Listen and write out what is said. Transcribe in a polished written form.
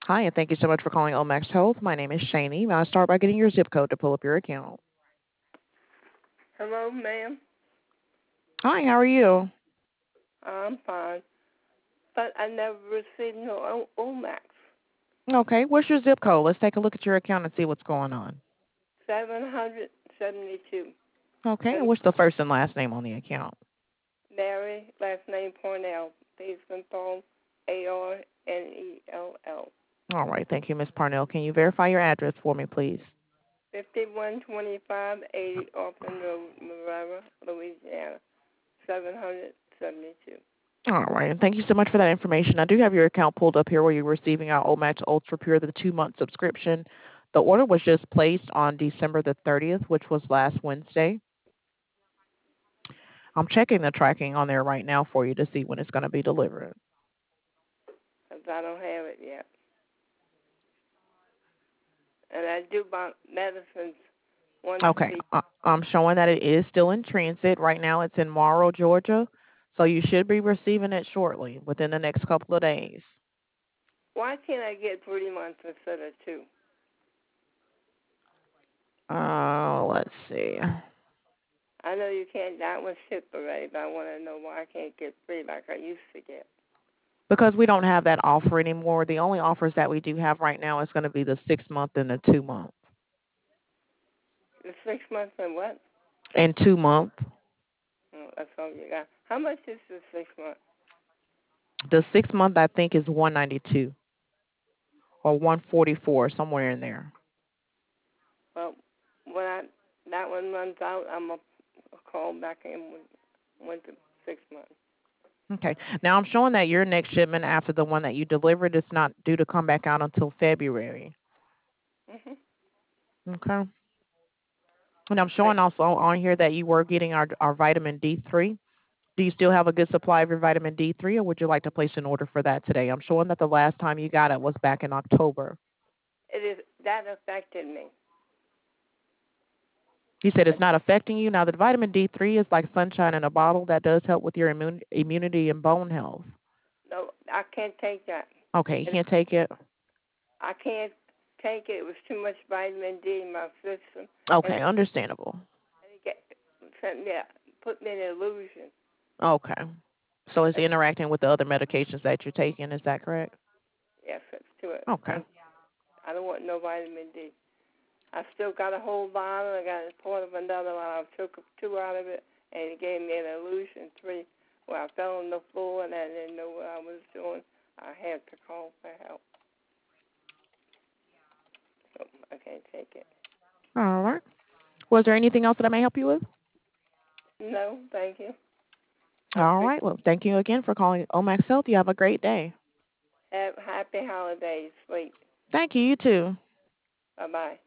Hi, and thank you so much for calling Omax Health. My name is Shani. May I start by getting your zip code to pull up your account? Hello, ma'am. Hi, how are you? I'm fine, but I never received no Omax. Okay, what's your zip code? Let's take a look at your account and see what's going on. 772. Okay, and And what's the first and last name on the account? Mary, last name Parnell. Please confirm Arnell. All right, thank you, Miss Parnell. Can you verify your address for me, please? 512580 Orphan Road, Marrera, Louisiana. 772. All right, and thank you so much for that information. I do have your account pulled up here where you're receiving our Omax Ultra Pure, the 2-month subscription. The order was just placed on December the 30th, which was last Wednesday. I'm checking the tracking on there right now for you to see when it's going to be delivered. Because I don't have it yet. And I do buy medicines once a Okay. week. I'm showing that it is still in transit. Right now it's in Morrow, Georgia. So you should be receiving it shortly, within the next couple of days. Why can't I get 3 months instead of 2? Let's see. I know you can't. That was shipped already, but I want to know why I can't get 3 like I used to get. Because we don't have that offer anymore. The only offers that we do have right now is going to be the 6 month and the 2 month. The 6 months and what? And 2 month. Oh, that's all you got. How much is the 6 months? The 6 month I think is 192 or 144, somewhere in there. Well, when that one runs out, I'm gonna call back in when the 6 months. Okay. Now I'm showing that your next shipment after the one that you delivered is not due to come back out until February. Mhm. Okay. And I'm But showing also on here that you were getting our vitamin D3. Do you still have a good supply of your vitamin D3, or would you like to place an order for that today? I'm showing that the last time you got it was back in October. it is that affected me. You said I, it's not affecting you. Now, the vitamin D3 is like sunshine in a bottle that does help with your immunity and bone health. no, I can't take that. Okay, you It, can't take it? I can't take it. It was too much vitamin D in my system, and Okay, understandable. it get, sent me, put me in an illusion. Okay. So it's That's, interacting with the other medications that you're taking, is that correct? yes, that's to it. Okay. I don't want no vitamin D. I still got a whole bottle. I got a part of another one. I took 2 out of it, and it gave me an illusion 3 where I fell on the floor and I didn't know what I was doing. I had to call for help. So I can't take it. All right. Was there anything else that I may help you with? No, thank you. All right. Well, thank you again for calling Omax Health. You have a great day. Have happy holidays. Sleep. Thank you. You too. Bye bye.